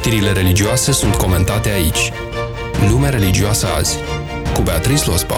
Știrile religioase sunt comentate aici. Lumea religioasă azi, cu Beatrice Lospa.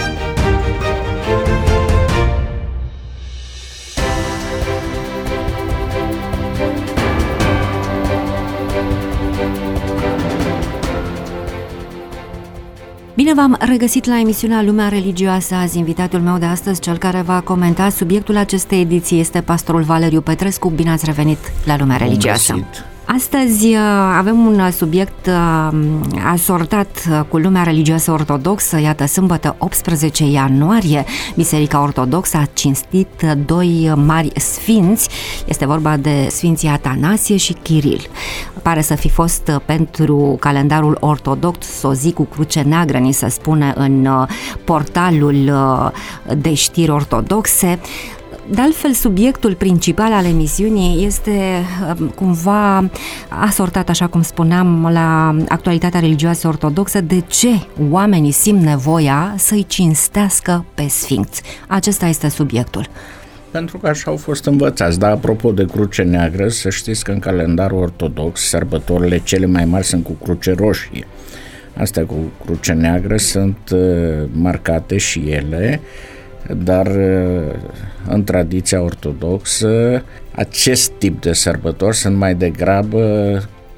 Bine v-am regăsit la emisiunea Lumea Religioasă azi. Invitatul meu de astăzi, cel care va comenta subiectul acestei ediții, este pastorul Valeriu Petrescu. Bine ați revenit la Lumea Religioasă. Astăzi avem un subiect asortat cu lumea religioasă ortodoxă. Iată, sâmbătă 18 ianuarie, Biserica Ortodoxă a cinstit doi mari sfinți. Este vorba de Sfinții Atanasie și Chiril. Pare să fi fost pentru calendarul ortodox o zi cu cruce neagră, ni se spune în portalul de știri ortodoxe. De altfel, subiectul principal al emisiunii este cumva asortat, așa cum spuneam, la actualitatea religioasă ortodoxă. De ce oamenii simt nevoia să-i cinstească pe sfinți? Acesta este subiectul. Pentru că așa au fost învățați. Dar apropo de cruce neagră, să știți că în calendarul ortodox sărbătorile cele mai mari sunt cu cruce roșie. Astea cu cruce neagră sunt marcate și ele, dar în tradiția ortodoxă acest tip de sărbători sunt mai degrabă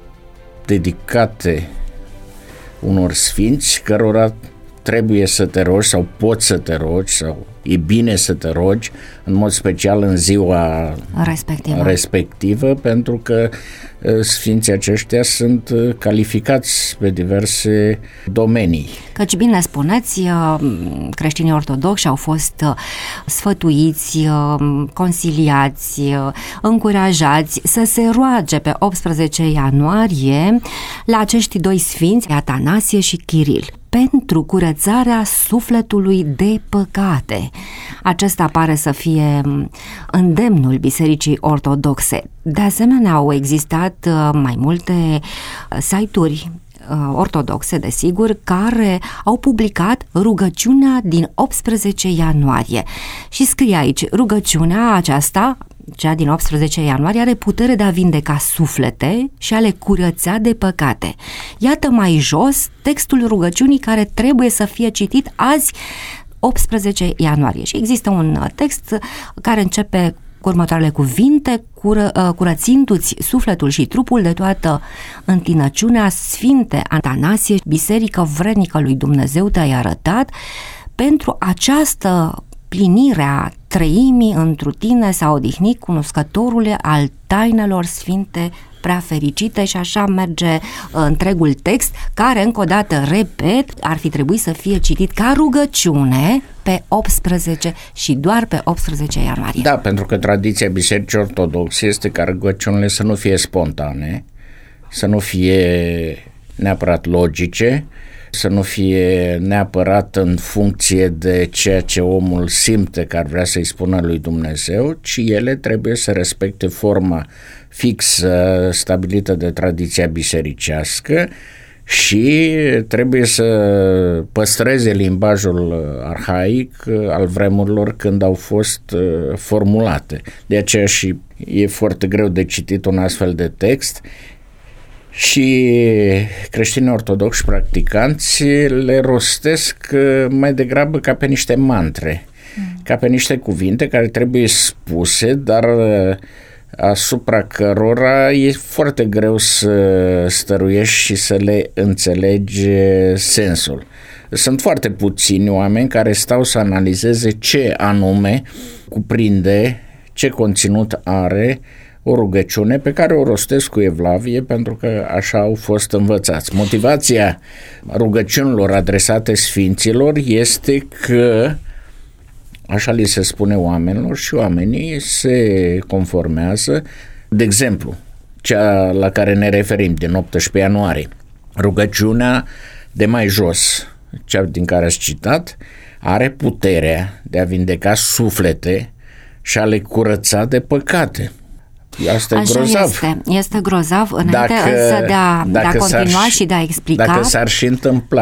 dedicate unor sfinți cărora trebuie să te rogi sau poți să te rogi sau e bine să te rogi, în mod special în ziua respectivă, pentru că sfinții aceștia sunt calificați pe diverse domenii. Căci bine spuneți, creștinii ortodoxi au fost sfătuiți, consiliați, încurajați să se roage pe 18 ianuarie la acești doi sfinți, Atanasie și Chiril, pentru curățarea sufletului de păcate. Acesta pare să fie îndemnul Bisericii Ortodoxe. De asemenea, au existat mai multe site-uri ortodoxe, desigur, care au publicat rugăciunea din 18 ianuarie. Și scrie aici, rugăciunea aceasta, cea din 18 ianuarie, are putere de a vindeca suflete și a le curăța de păcate. Iată mai jos textul rugăciunii care trebuie să fie citit azi, 18 ianuarie. Și există un text care începe cu următoarele cuvinte: curățindu-ți sufletul și trupul de toată întinăciunea, Sfinte Atanasie, biserică vrednică lui Dumnezeu te-ai arătat. Pentru această plinirea treimii întru tine s-a odihnit cunoscătorule al tainelor sfinte prea fericite. Și așa merge întregul text, care, încă o dată, repet, ar fi trebuit să fie citit ca rugăciune pe 18 și doar pe 18 ianuarie. Da, pentru că tradiția Bisericii Ortodoxe este ca rugăciunile să nu fie spontane, să nu fie neapărat logice, să nu fie neapărat în funcție de ceea ce omul simte că ar vrea să-i spună lui Dumnezeu, ci ele trebuie să respecte forma fixă stabilită de tradiția bisericească și trebuie să păstreze limbajul arhaic al vremurilor când au fost formulate. De aceea și e foarte greu de citit un astfel de text. Și creștinii ortodoxi practicanți le rostesc mai degrabă ca pe niște mantre, ca pe niște cuvinte care trebuie spuse, dar asupra cărora e foarte greu să stăruiești și să le înțelegi sensul. Sunt foarte puțini oameni care stau să analizeze ce anume cuprinde, ce conținut are o rugăciune pe care o rostesc cu evlavie, pentru că așa au fost învățați. Motivația rugăciunilor adresate sfinților este că așa li se spune oamenilor și oamenii se conformează. De exemplu, cea la care ne referim din 18 ianuarie, rugăciunea de mai jos, cea din care ați citat, are puterea de a vindeca suflete și a le curăța de păcate. Asta așa e grozav. Este grozav, înainte însă de a continua și de a explica. Dacă s-ar și întâmpla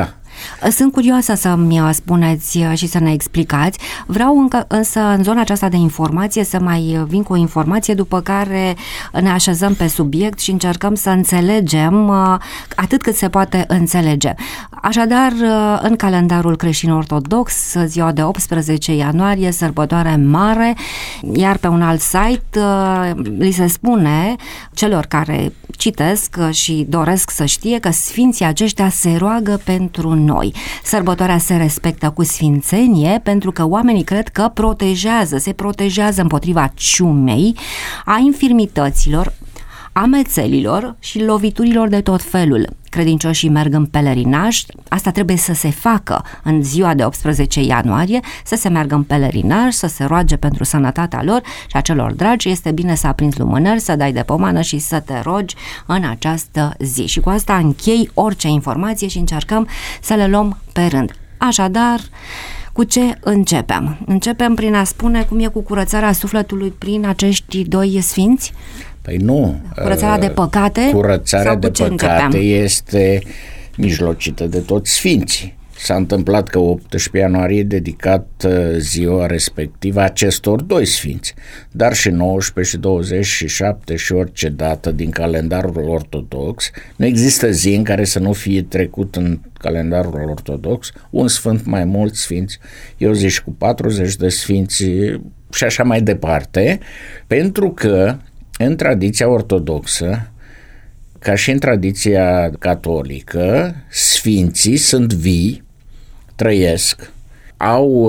Sunt curioasă să-mi spuneți și să ne explicați. Vreau însă în zona aceasta de informație să mai vin cu o informație, după care ne așezăm pe subiect și încercăm să înțelegem atât cât se poate înțelege. Așadar, în calendarul creștin-ortodox, ziua de 18 ianuarie, sărbătoare mare, iar pe un alt site li se spune celor care citesc și doresc să știe că sfinții aceștia se roagă pentru noi. Sărbătoarea se respectă cu sfințenie pentru că oamenii cred că se protejează împotriva ciumei, a infirmităților, amețelilor și loviturilor de tot felul. Credincioșii merg în pelerinaj, asta trebuie să se facă în ziua de 18 ianuarie, să se meargă în pelerinaj, să se roage pentru sănătatea lor și a celor dragi. Este bine să aprinzi lumânări, să dai de pomană și să te rogi în această zi. Și cu asta închei orice informație și încercăm să le luăm pe rând. Așadar, cu ce începem? Începem prin a spune cum e cu curățarea sufletului prin acești doi sfinți? Păi nu. Curățarea de păcate? Curățarea de păcate este mijlocită de toți sfinții. S-a întâmplat că 18 ianuarie e dedicat ziua respectivă acestor doi sfinți, dar și 19 și 27 și orice dată din calendarul ortodox. Nu există zi în care să nu fie trecut în calendarul ortodox un sfânt, mai mulți sfinți, eu zic cu 40 de sfinți și așa mai departe, pentru că în tradiția ortodoxă, ca și în tradiția catolică, sfinții sunt vii, trăiesc, au,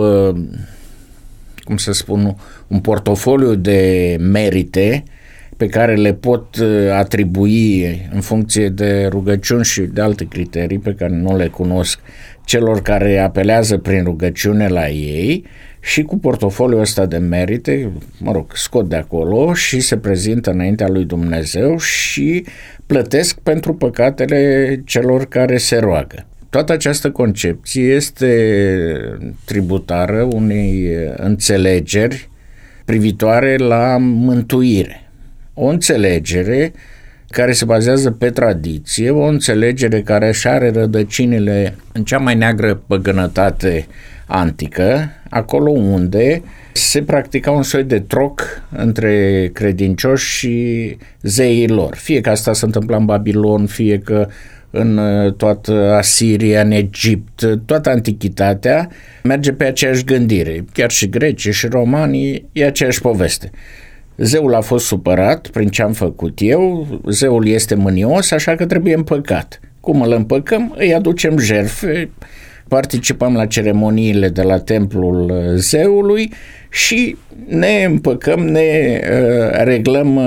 cum să spun, un portofoliu de merite pe care le pot atribui în funcție de rugăciuni și de alte criterii pe care nu le cunosc celor care apelează prin rugăciune la ei, și cu portofoliul ăsta de merite, scot de acolo și se prezintă înaintea lui Dumnezeu și plătesc pentru păcatele celor care se roagă. Toată această concepție este tributară unei înțelegeri privitoare la mântuire. O înțelegere care se bazează pe tradiție, o înțelegere care își are rădăcinile în cea mai neagră păgânătate antică, acolo unde se practica un soi de troc între credincioși și zeii lor. Fie că asta se întâmpla în Babilon, fie că în toată Asiria, în Egipt, toată antichitatea merge pe aceeași gândire. Chiar și grecii și romanii e aceeași poveste. Zeul a fost supărat prin ce am făcut eu, zeul este mânios, așa că trebuie împăcat. Cum îl împăcăm? Îi aducem jertfe, participăm la ceremoniile de la templul zeului și ne împăcăm, ne reglăm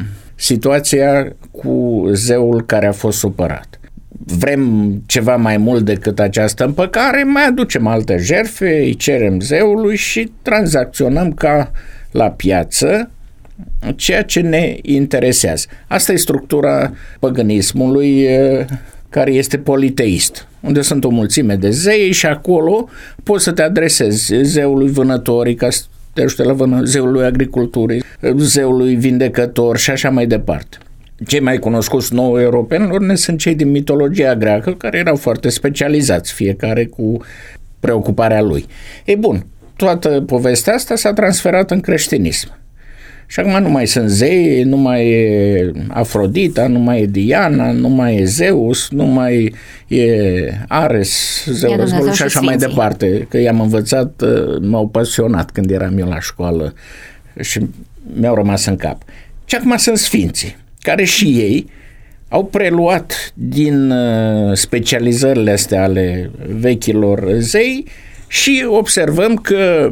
situația cu zeul care a fost supărat. Vrem ceva mai mult decât această împăcare, mai aducem alte jertfe, îi cerem zeului și tranzacționăm ca la piață ceea ce ne interesează. Asta e structura păgânismului, care este politeist, unde sunt o mulțime de zei și acolo poți să te adresezi zeului vânătorii ca să te ajute la vână, zeului agriculturii, zeului vindecător și așa mai departe. Cei mai cunoscuți nouă europenilor ne sunt cei din mitologia greacă, care erau foarte specializați, fiecare cu preocuparea lui. Ei bun, toată povestea asta s-a transferat în creștinism. Și acum nu mai sunt zei, nu mai e Afrodita, nu mai e Diana, nu mai e Zeus, nu mai e Ares, zeul războiului și așa mai departe. Că i-am învățat, m-au pasionat când eram eu la școală și mi-au rămas în cap. Și acum sunt sfinții, care și ei au preluat din specializările astea ale vechilor zei și observăm că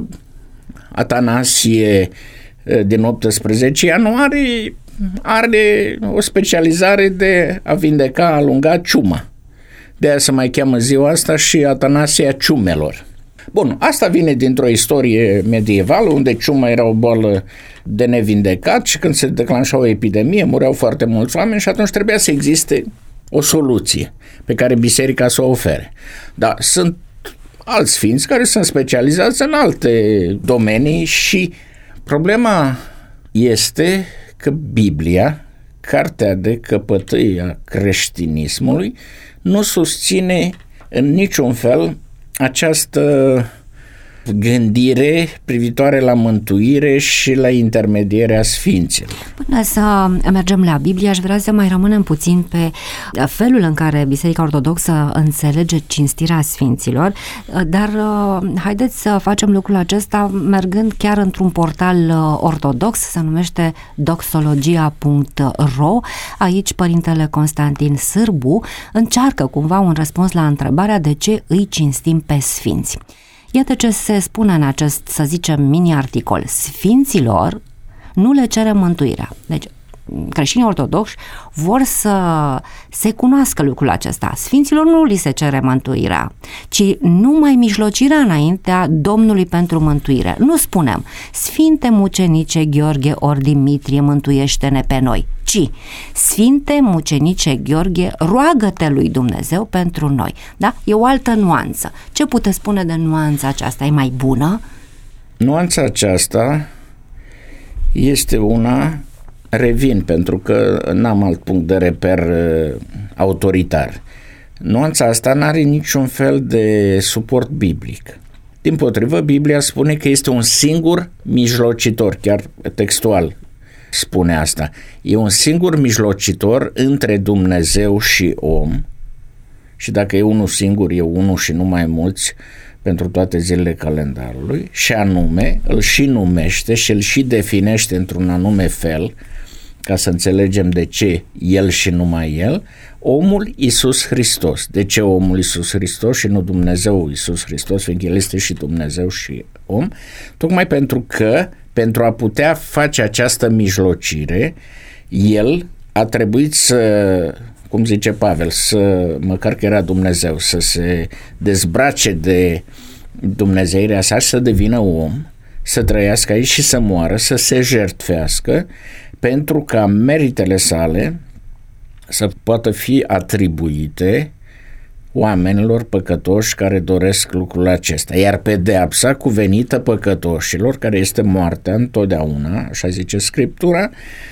Atanasie din 18 ianuarie are o specializare de a vindeca, a alunga ciuma. De aia se mai cheamă ziua asta și Atanasia ciumelor. Bun, asta vine dintr-o istorie medievală unde ciuma era o boală de nevindecat și când se declanșa o epidemie mureau foarte mulți oameni și atunci trebuia să existe o soluție pe care biserica să o ofere. Dar sunt alți sfinți care sunt specializați în alte domenii și problema este că Biblia, cartea de căpătâi a creștinismului, nu susține în niciun fel această gândire privitoare la mântuire și la intermedierea sfinților. Până să mergem la Biblie, aș vrea să mai rămânem puțin pe felul în care Biserica Ortodoxă înțelege cinstirea sfinților, dar haideți să facem lucrul acesta mergând chiar într-un portal ortodox, se numește doxologia.ro. Aici Părintele Constantin Sârbu încearcă cumva un răspuns la întrebarea de ce îi cinstim pe sfinți. Iată ce se spune în acest, să zicem, mini-articol. Sfinților nu le cere mântuirea. Deci, creștinii ortodoxi vor să se cunoască lucrul acesta. Sfinților nu li se cere mântuirea, ci numai mijlocirea înaintea Domnului pentru mântuire. Nu spunem, Sfinte mucenice Gheorghe ori Dimitrie, mântuiește-ne pe noi, ci Sfinte mucenice Gheorghe, roagă-te lui Dumnezeu pentru noi. Da? E o altă nuanță. Ce puteți spune de nuanța aceasta? E mai bună? Nuanța aceasta este una, revin pentru că n-am alt punct de reper autoritar. Nuanța asta n-are niciun fel de suport biblic. Dimpotrivă, Biblia spune că este un singur mijlocitor, chiar textual spune asta. E un singur mijlocitor între Dumnezeu și om, și dacă e unul singur, e unul și nu mai mulți pentru toate zilele calendarului, și anume îl și numește și îl și definește într-un anume fel, ca să înțelegem de ce el și numai el, omul Iisus Hristos. De ce omul Iisus Hristos și nu Dumnezeu Iisus Hristos, fiindcă el este și Dumnezeu și om? Tocmai pentru că, pentru a putea face această mijlocire, el a trebuit să, cum zice Pavel, să, măcar că era Dumnezeu, să se dezbrace de dumnezeirea sa și să devină om, să trăiască aici și să moară, să se jertfească, pentru ca meritele sale să poată fi atribuite oamenilor păcătoși care doresc lucrul acesta. Iar pedeapsa cuvenită păcătoșilor, care este moartea întotdeauna, așa zice Scriptura,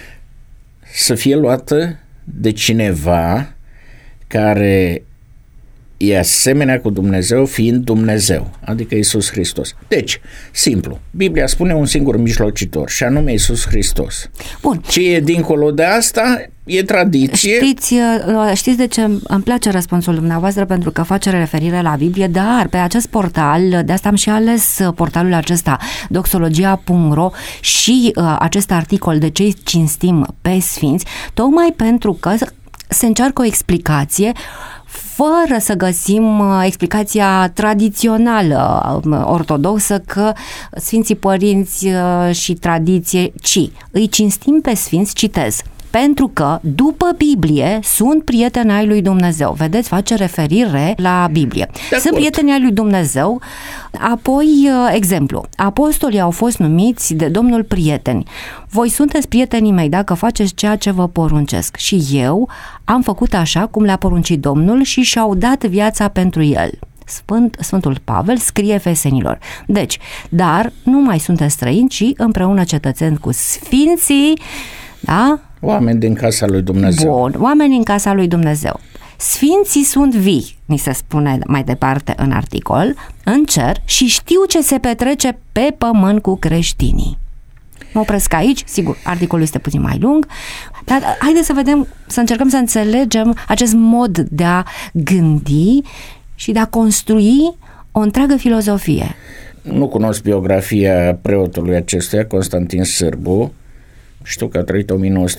să fie luată de cineva care e asemenea cu Dumnezeu, fiind Dumnezeu, adică Iisus Hristos. Deci, simplu, Biblia spune un singur mijlocitor, și anume Iisus Hristos. Bun. Ce e dincolo de asta e tradiție. Știți de ce îmi place răspunsul dumneavoastră? Pentru că face referire la Biblie, dar pe acest portal, de asta am și ales portalul acesta, doxologia.ro, și acest articol de ce cinstim pe sfinți, tocmai pentru că se încearcă o explicație fără să găsim explicația tradițională ortodoxă că Sfinții Părinți și tradiție, ci îi cinstim pe sfinți, citez, pentru că, după Biblie, sunt prieteni ai lui Dumnezeu. Vedeți, face referire la Biblie. Sunt prieteni ai lui Dumnezeu. Apoi, exemplu, apostolii au fost numiți de Domnul prieteni. Voi sunteți prietenii mei dacă faceți ceea ce vă poruncesc. Și eu am făcut așa cum le-a poruncit Domnul și și-au dat viața pentru el. Sfântul Pavel scrie Efesenilor. Deci, dar nu mai sunteți străini, ci împreună cetățeni cu sfinții, da? Oameni din casa lui Dumnezeu. Bun, oameni din casa lui Dumnezeu. Sfinții sunt vii, ni se spune mai departe în articol, în cer, și știu ce se petrece pe pământ cu creștinii. Mă opresc aici, sigur, articolul este puțin mai lung, dar haideți să vedem, să încercăm să înțelegem acest mod de a gândi și de a construi o întreagă filozofie. Nu cunosc biografia preotului acestuia, Constantin Sârbu. Știu că a trăit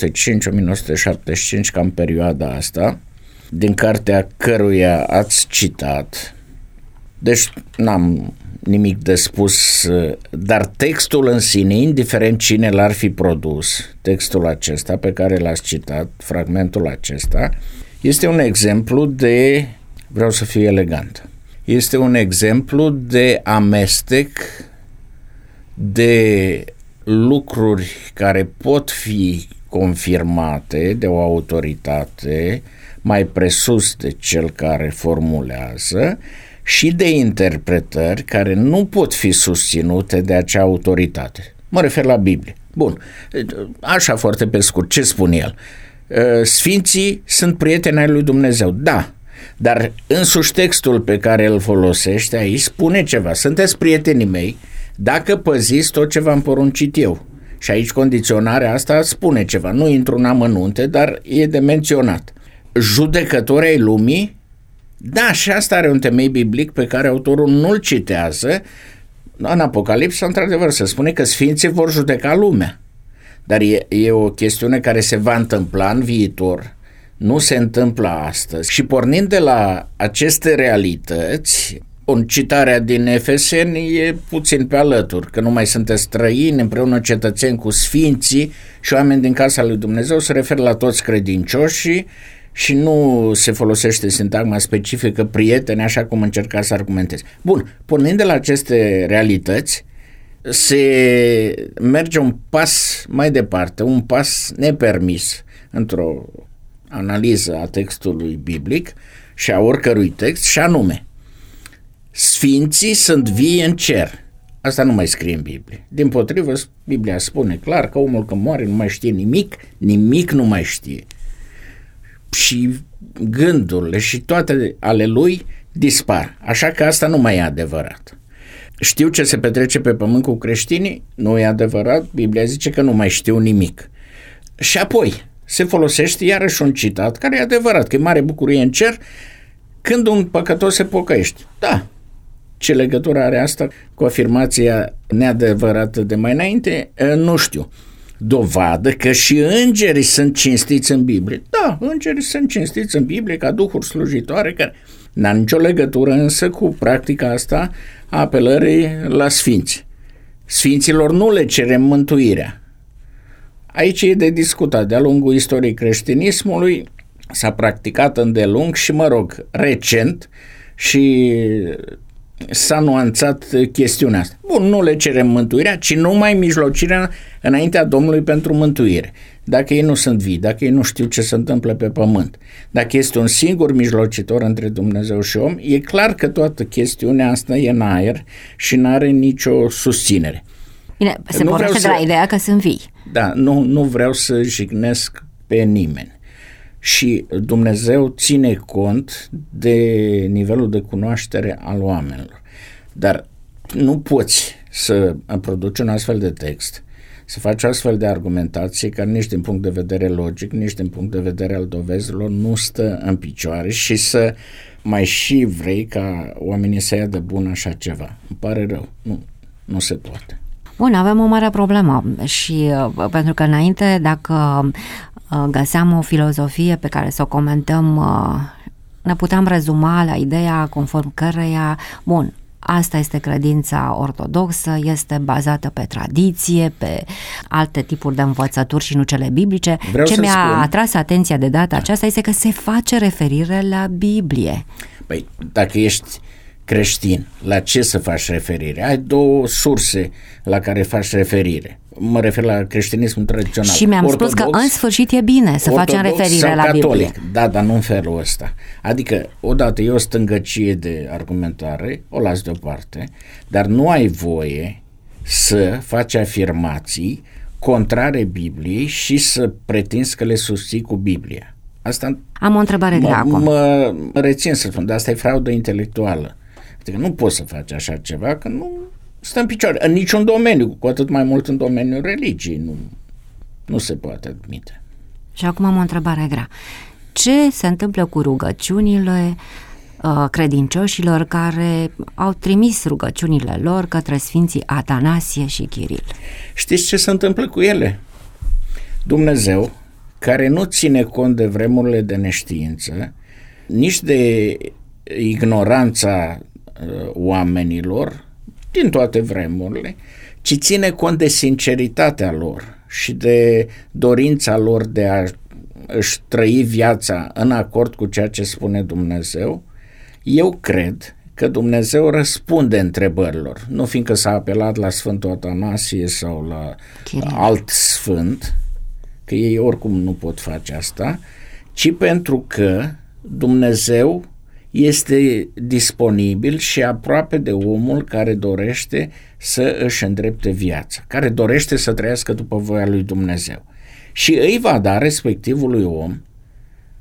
1905-1975, cam perioada asta, din cartea căruia ați citat. Deci n-am nimic de spus, dar textul în sine, indiferent cine l-ar fi produs, textul acesta pe care l-ați citat, fragmentul acesta, este un exemplu de, vreau să fiu elegant, este un exemplu de amestec de lucruri care pot fi confirmate de o autoritate mai presus de cel care formulează și de interpretări care nu pot fi susținute de acea autoritate. Mă refer la Biblie. Bun, așa foarte pe scurt, ce spune el? Sfinții sunt prieteni ai lui Dumnezeu. Da, Dar însuși textul pe care îl folosește aici spune ceva. Sunteți prietenii mei dacă păziți tot ce v-am poruncit eu. Și aici condiționarea asta spune ceva. Nu intru în amănunte, dar e de menționat. Judecători ai lumii, da, și asta are un temei biblic pe care autorul nu-l citează. În Apocalipsa, într-adevăr, se spune că sfinții vor judeca lumea. Dar e o chestiune care se va întâmpla în viitor, nu se întâmplă astăzi. Și pornind de la aceste realități, citarea din Efeseni e puțin pe alături, că nu mai sunteți străini, împreună cetățeni cu sfinții și oameni din casa lui Dumnezeu, se referă la toți credincioșii și nu se folosește sintagma specifică prieteni, așa cum încerca să argumentez. Bun, pornind de la aceste realități, se merge un pas mai departe, un pas nepermis într-o analiză a textului biblic și a oricărui text, și anume, sfinții sunt vii în cer. Asta nu mai scrie în Biblie. Dimpotrivă, Biblia spune clar că omul când moare nu mai știe nimic nu mai știe. Și gândurile și toate ale lui dispar. Așa că asta nu mai e adevărat. Știu ce se petrece pe pământ cu creștinii? Nu e adevărat. Biblia zice că nu mai știu nimic. Și apoi se folosește iarăși un citat care e adevărat, că e mare bucurie în cer când un păcătos se pocăiește. Da. Ce legătură are asta cu afirmația neadevărată de mai înainte? Nu știu. Dovadă că și îngerii sunt cinstiți în Biblie. Da, îngerii sunt cinstiți în Biblie ca duhuri slujitoare, care n-au nicio legătură însă cu practica asta a apelării la sfinți. Sfinților nu le cerem mântuirea. Aici e de discutat. De-a lungul istoriei creștinismului s-a practicat îndelung și, recent și s-a nuanțat chestiunea asta. Bun, nu le cerem mântuirea, ci numai mijlocirea înaintea Domnului pentru mântuire. Dacă ei nu sunt vii, dacă ei nu știu ce se întâmplă pe pământ, dacă este un singur mijlocitor între Dumnezeu și om, e clar că toată chestiunea asta e în aer și nu are nicio susținere. Bine, se pornește de la ideea că sunt vii. Da, nu vreau să jignesc pe nimeni. Și Dumnezeu ține cont de nivelul de cunoaștere al oamenilor. Dar nu poți să produci un astfel de text, să faci o astfel de argumentație care nici din punct de vedere logic, nici din punct de vedere al dovezilor nu stă în picioare și să mai și vrei ca oamenii să ia de bun așa ceva. Îmi pare rău. Nu se poate. Bun, avem o mare problemă și pentru că înainte, dacă găseam o filozofie pe care să o comentăm, ne puteam rezuma la ideea conform căreia, bun, asta este credința ortodoxă, este bazată pe tradiție, pe alte tipuri de învățături și nu cele biblice. Ce mi-a atras atenția de data aceasta este că se face referire la Biblie. Păi, dacă ești creștin, la ce să faci referire? Ai două surse la care faci referire. Mă refer la creștinismul tradițional. Și mi-am spus că în sfârșit e bine să facem referire la catolic. Biblie. Da, dar nu în felul ăsta. Adică, odată e o stângăcie de argumentare, o las deoparte, dar nu ai voie să faci afirmații contrare Bibliei și să pretinzi că le susții cu Biblia. Asta am o întrebare grea acum. Mă rețin să spun, dar asta e fraudă intelectuală. Adică nu poți să faci așa ceva, că nu stă în picioare. În niciun domeniu, cu atât mai mult în domeniul religiei. Nu se poate admite. Și acum am o întrebare grea. Ce se întâmplă cu rugăciunile credincioșilor care au trimis rugăciunile lor către Sfinții Atanasie și Chiril? Știți ce se întâmplă cu ele? Dumnezeu, care nu ține cont de vremurile de neștiință, nici de ignoranța oamenilor din toate vremurile, ci ține cont de sinceritatea lor și de dorința lor de a își trăi viața în acord cu ceea ce spune Dumnezeu. Eu cred că Dumnezeu răspunde întrebărilor, nu fiindcă s-a apelat la Sfântul Atanasie sau la alt sfânt, că ei oricum nu pot face asta, ci pentru că Dumnezeu este disponibil și aproape de omul care dorește să își îndrepte viața, care dorește să trăiască după voia lui Dumnezeu. Și îi va da respectivului om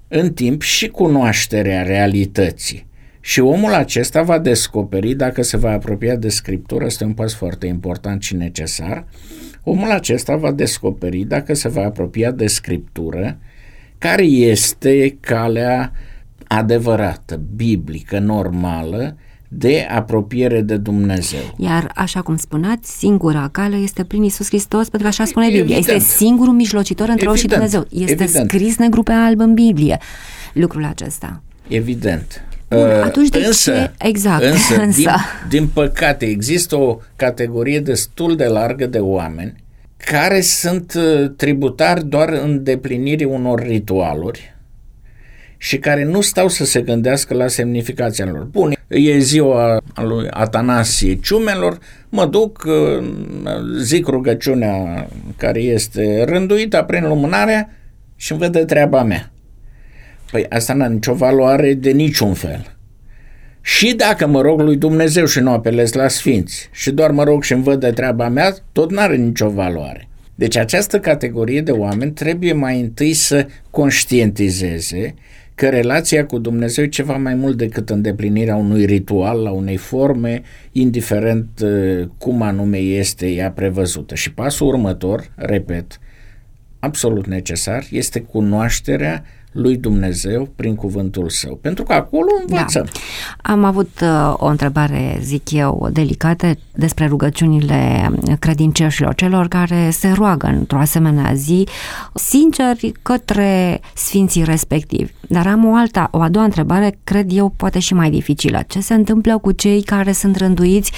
în timp și cunoașterea realității. Și omul acesta va descoperi, dacă se va apropia de Scriptură, este un pas foarte important și necesar, omul acesta va descoperi, dacă se va apropia de Scriptură, care este calea adevărată, biblică, normală, de apropiere de Dumnezeu. Iar, așa cum spuneați, singura cale este prin Iisus Hristos, pentru că așa spune Biblia. Este singurul mijlocitor între om și Dumnezeu. Este scris negru pe alb în Biblie lucrul acesta. Evident. Bun, atunci de ce? Exact. Însă. Din păcate, există o categorie destul de largă de oameni care sunt tributari doar îndeplinirii unor ritualuri și care nu stau să se gândească la semnificația lor. Bun, e ziua lui Atanasie Ciumelor, mă duc, zic rugăciunea care este rânduită prin lumânarea și îmi văd de treaba mea. Păi asta n-a nicio valoare de niciun fel. Și dacă mă rog lui Dumnezeu și nu apelez la sfinți și doar mă rog și îmi văd de treaba mea, tot n-are nicio valoare. Deci această categorie de oameni trebuie mai întâi să conștientizeze că relația cu Dumnezeu e ceva mai mult decât îndeplinirea unui ritual, a unei forme, indiferent cum anume este ea prevăzută. Și pasul următor, repet, absolut necesar, este cunoașterea lui Dumnezeu prin cuvântul Său, pentru că acolo învățăm. Da. Am avut o întrebare, zic eu, delicată despre rugăciunile credincioșilor, celor care se roagă într-o asemenea zi, sinceri către sfinții respectivi. Dar am o a doua întrebare, cred eu, poate și mai dificilă. Ce se întâmplă cu cei care sunt rânduiți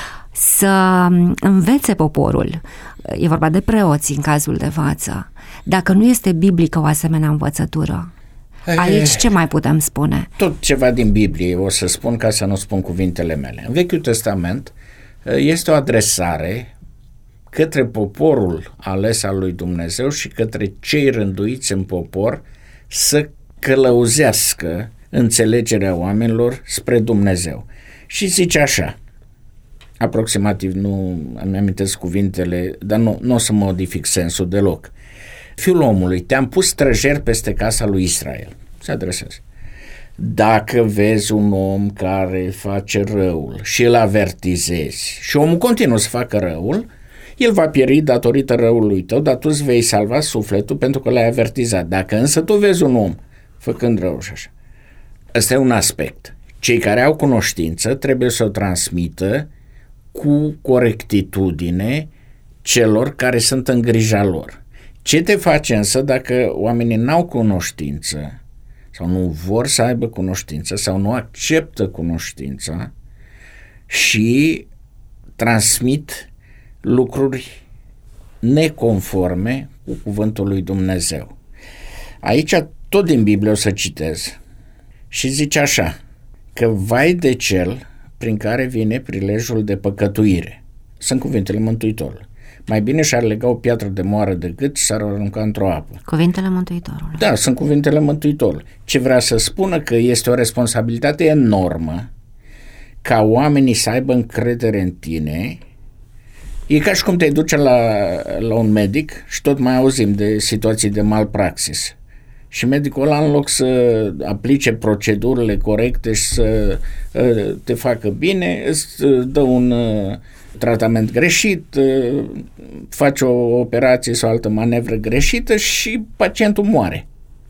să învețe poporul? E vorba de preoți în cazul de față. Dacă nu este biblică o asemenea învățătură, aici ce mai putem spune? Tot ceva din Biblie o să spun ca să nu spun cuvintele mele. În Vechiul Testament este o adresare către poporul ales al lui Dumnezeu și către cei rânduiți în popor să călăuzească înțelegerea oamenilor spre Dumnezeu. Și zice așa, aproximativ, nu îmi amintesc cuvintele, dar nu o să modific sensul deloc. Fiul omului, te-am pus străjer peste casa lui Israel. Se adresează. Dacă vezi un om care face răul și îl avertizezi și omul continuă să facă răul, el va pieri datorită răului tău, dar tu îți vei salva sufletul pentru că l-ai avertizat. Dacă însă tu vezi un om făcând rău și așa. Ăsta e un aspect. Cei care au cunoștință trebuie să o transmită cu corectitudine celor care sunt în grija lor. Ce te face însă dacă oamenii n-au cunoștință sau nu vor să aibă cunoștință sau nu acceptă cunoștința și transmit lucruri neconforme cu cuvântul lui Dumnezeu? Aici tot din Biblie o să citez și zice așa, că vai de cel prin care vine prilejul de păcătuire. Sunt cuvintele Mântuitorului. Mai bine și-ar lega o piatră de moară de gât și s-ar arunca într-o apă. Cuvintele Mântuitorului. Da, sunt cuvintele Mântuitorului. Ce vrea să spună că este o responsabilitate enormă ca oamenii să aibă încredere în tine. E ca și cum te duce la un medic și tot mai auzim de situații de malpraxis. Și medicul ăla, în loc să aplice procedurile corecte și să te facă bine, îți dă un tratament greșit, face o operație sau altă manevră greșită și pacientul moare.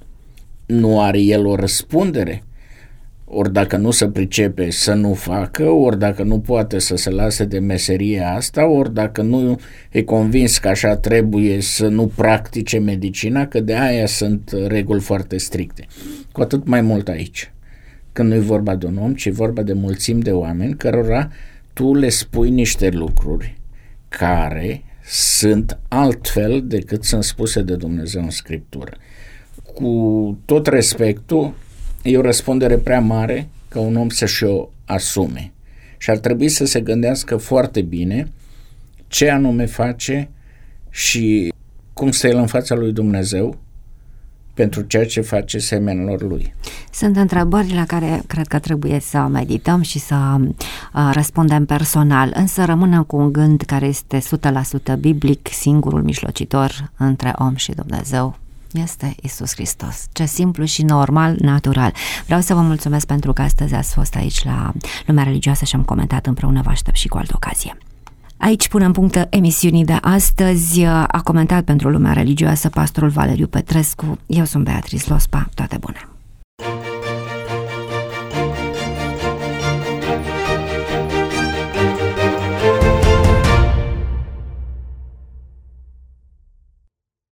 Nu are el o răspundere? Ori dacă nu se pricepe să nu facă, ori dacă nu poate să se lase de meseria asta, ori dacă nu e convins că așa trebuie să nu practice medicina, că de aia sunt reguli foarte stricte. Cu atât mai mult aici, când nu e vorba de un om, ci e vorba de mulțimi de oameni cărora tu le spui niște lucruri care sunt altfel decât sunt spuse de Dumnezeu în Scriptură. Cu tot respectul, e o răspundere prea mare ca un om să-și o asume și ar trebui să se gândească foarte bine ce anume face și cum stă el în fața lui Dumnezeu pentru ceea ce face semenilor lui. Sunt întrebări la care cred că trebuie să medităm și să răspundem personal, însă rămânem cu un gând care este 100% biblic, singurul mijlocitor între om și Dumnezeu, Este Iisus Hristos. Ce simplu și normal, natural. Vreau să vă mulțumesc pentru că astăzi ați fost aici la Lumea Religioasă și am comentat împreună. Vă aștept și cu altă ocazie. Aici punem punct emisiunii de astăzi. A comentat pentru Lumea Religioasă pastorul Valeriu Petrescu. Eu sunt Beatrice Lospa. Toate bune!